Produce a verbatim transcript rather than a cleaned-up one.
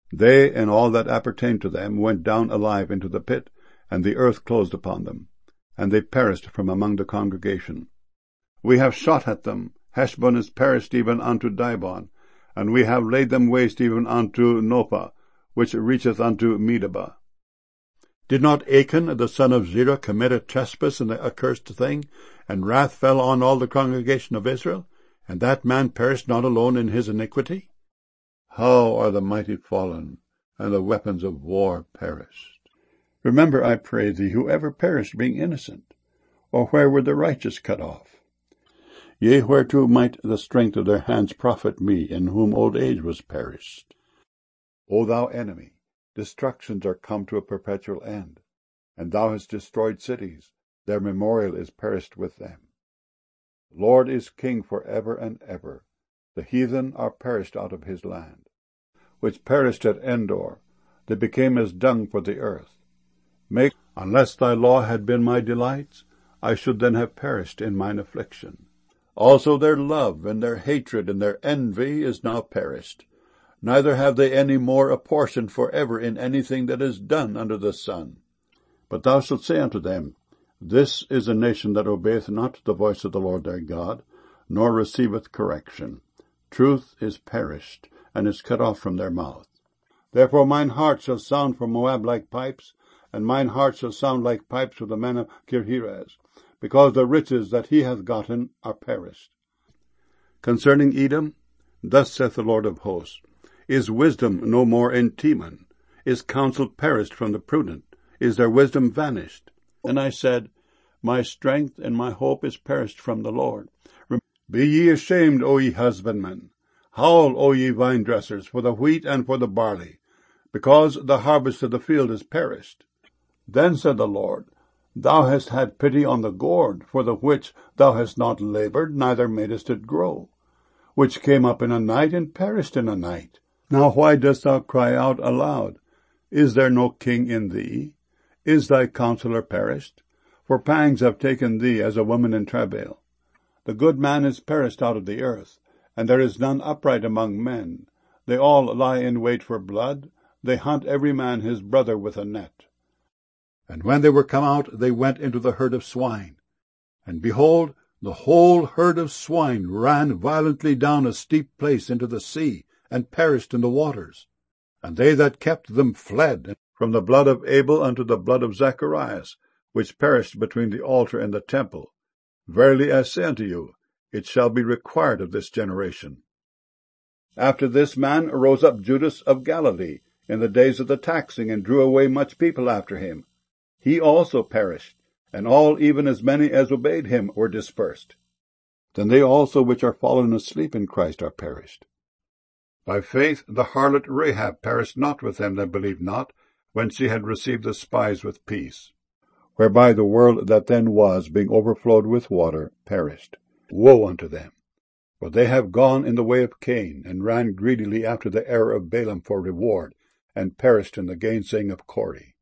They and all that appertained to them went down alive into the pit, and the earth closed upon them, and they perished from among the congregation. We have shot at them. Heshbon is perished even unto Dibon, and we have laid them waste even unto Nopah, which reacheth unto Medeba. Did not Achan the son of Zerah commit a trespass and the accursed thing, and wrath fell on all the congregation of Israel, and that man perished not alone in his iniquity? How are the mighty fallen, and the weapons of war perished? Remember, I pray thee, who ever perished being innocent, or where were the righteous cut off? Yea, whereto might the strength of their hands profit me, in whom old age was perished? O thou enemy, destructions are come to a perpetual end, and thou hast destroyed cities, their memorial is perished with them. The Lord is king for ever and ever, the heathen are perished out of his land. Which perished at Endor, they became as dung for the earth. Make, unless thy law had been my delights, I should then have perished in mine affliction. Also their love and their hatred and their envy is now perished. Neither have they any more a portion for ever in anything that is done under the sun. But thou shalt say unto them, This is a nation that obeyeth not the voice of the Lord their God, nor receiveth correction. Truth is perished, and is cut off from their mouth. Therefore mine heart shall sound for Moab like pipes, and mine heart shall sound like pipes for the men of Kirheres, because the riches that he hath gotten are perished. Concerning Edom, thus saith the Lord of hosts, Is wisdom no more in Teman? Is counsel perished from the prudent? Is their wisdom vanished? And I said, My strength and my hope is perished from the Lord. Be ye ashamed, O ye husbandmen. Howl, O ye vine dressers, for the wheat and for the barley, because the harvest of the field is perished. Then said the Lord, Thou hast had pity on the gourd, for the which thou hast not labored, neither madest it grow, which came up in a night and perished in a night. Now why dost thou cry out aloud? Is there no king in thee? Is thy counselor perished? For pangs have taken thee as a woman in travail. The good man is perished out of the earth, and there is none upright among men. They all lie in wait for blood. They hunt every man his brother with a net. And when they were come out, they went into the herd of swine. And behold, the whole herd of swine ran violently down a steep place into the sea, and perished in the waters. And they that kept them fled, from the blood of Abel unto the blood of Zacharias, which perished between the altar and the temple. Verily I say unto you, it shall be required of this generation. After this man rose up Judas of Galilee in the days of the taxing, and drew away much people after him. He also perished, and all, even as many as obeyed him, were dispersed. Then they also which are fallen asleep in Christ are perished. By faith the harlot Rahab perished not with them that believed not, when she had received the spies with peace. Whereby the world that then was, being overflowed with water, perished. Woe unto them! For they have gone in the way of Cain, and ran greedily after the error of Balaam for reward, and perished in the gainsaying of Kore.